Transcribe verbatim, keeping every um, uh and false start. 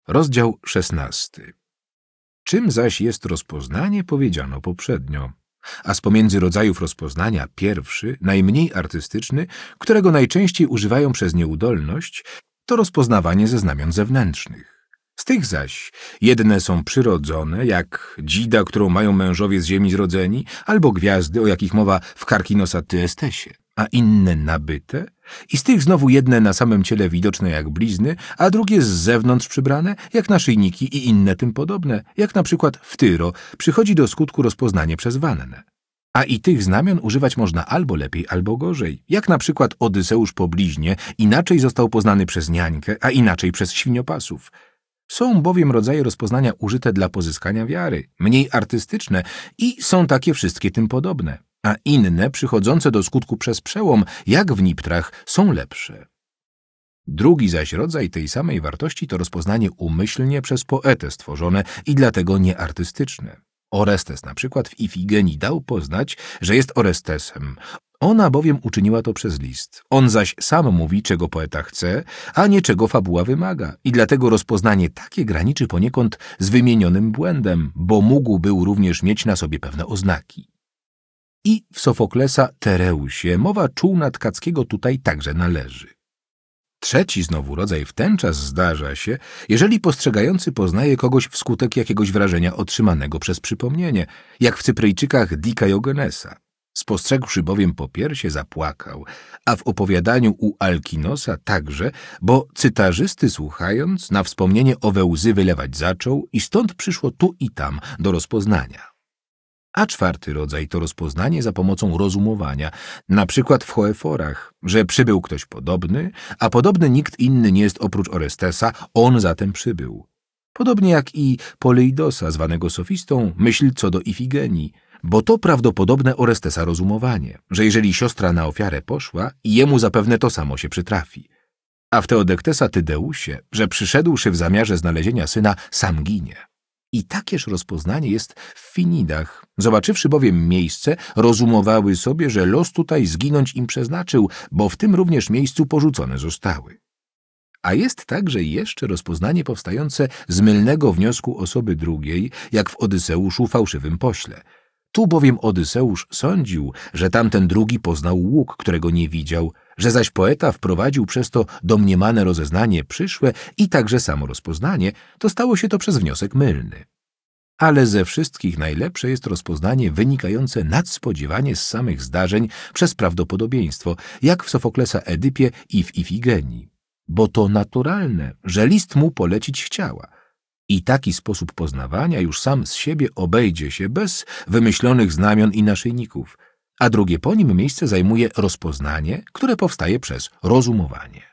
Rozdział szesnasty. Czym zaś jest rozpoznanie, powiedziano poprzednio. A z pomiędzy rodzajów rozpoznania pierwszy, najmniej artystyczny, którego najczęściej używają przez nieudolność, to rozpoznawanie ze znamion zewnętrznych. Z tych zaś jedne są przyrodzone, jak dzida, którą mają mężowie z ziemi zrodzeni, albo gwiazdy, o jakich mowa w Karkinosa Tyestesie, a inne nabyte, i z tych znowu jedne na samym ciele widoczne jak blizny, a drugie z zewnątrz przybrane, jak naszyjniki i inne tym podobne, jak na przykład w Tyro przychodzi do skutku rozpoznanie przez wannę. A i tych znamion używać można albo lepiej, albo gorzej, jak na przykład Odyseusz po bliźnie inaczej został poznany przez niańkę, a inaczej przez świniopasów. Są bowiem rodzaje rozpoznania użyte dla pozyskania wiary, mniej artystyczne i są takie wszystkie tym podobne, a inne, przychodzące do skutku przez przełom, jak w Niptrach, są lepsze. Drugi zaś rodzaj tej samej wartości to rozpoznanie umyślnie przez poetę stworzone i dlatego nieartystyczne. Orestes na przykład w Ifigenii dał poznać, że jest Orestesem. Ona bowiem uczyniła to przez list. On zaś sam mówi, czego poeta chce, a nie czego fabuła wymaga. I dlatego rozpoznanie takie graniczy poniekąd z wymienionym błędem, bo mógł był również mieć na sobie pewne oznaki. I w Sofoklesa Tereusie mowa czółna tkackiego tutaj także należy. Trzeci znowu rodzaj w ten czas zdarza się, jeżeli postrzegający poznaje kogoś wskutek jakiegoś wrażenia otrzymanego przez przypomnienie, jak w Cypryjczykach Dikaiogenesa. Spostrzegłszy bowiem popiersie, zapłakał, a w opowiadaniu u Alkinosa także, bo cytarzysty słuchając, na wspomnienie owe łzy wylewać zaczął i stąd przyszło tu i tam do rozpoznania. A czwarty rodzaj to rozpoznanie za pomocą rozumowania, na przykład w Choeforach, że przybył ktoś podobny, a podobny nikt inny nie jest oprócz Orestesa, on zatem przybył. Podobnie jak i Poleidosa, zwanego sofistą, myśl co do Ifigenii, bo to prawdopodobne Orestesa rozumowanie, że jeżeli siostra na ofiarę poszła, jemu zapewne to samo się przytrafi. A w Teodektesa Tydeusie, że przyszedłszy w zamiarze znalezienia syna, sam ginie. I takież rozpoznanie jest w Finidach. Zobaczywszy bowiem miejsce, rozumowały sobie, że los tutaj zginąć im przeznaczył, bo w tym również miejscu porzucone zostały. A jest także jeszcze rozpoznanie powstające z mylnego wniosku osoby drugiej, jak w Odyseuszu fałszywym pośle. Tu bowiem Odyseusz sądził, że tamten drugi poznał łuk, którego nie widział, że zaś poeta wprowadził przez to domniemane rozeznanie przyszłe i także samo rozpoznanie, to stało się to przez wniosek mylny. Ale ze wszystkich najlepsze jest rozpoznanie wynikające nadspodziewanie z samych zdarzeń przez prawdopodobieństwo, jak w Sofoklesa Edypie i w Ifigenii. Bo to naturalne, że list mu polecić chciała. I taki sposób poznawania już sam z siebie obejdzie się bez wymyślonych znamion i naszyjników, a drugie po nim miejsce zajmuje rozpoznanie, które powstaje przez rozumowanie.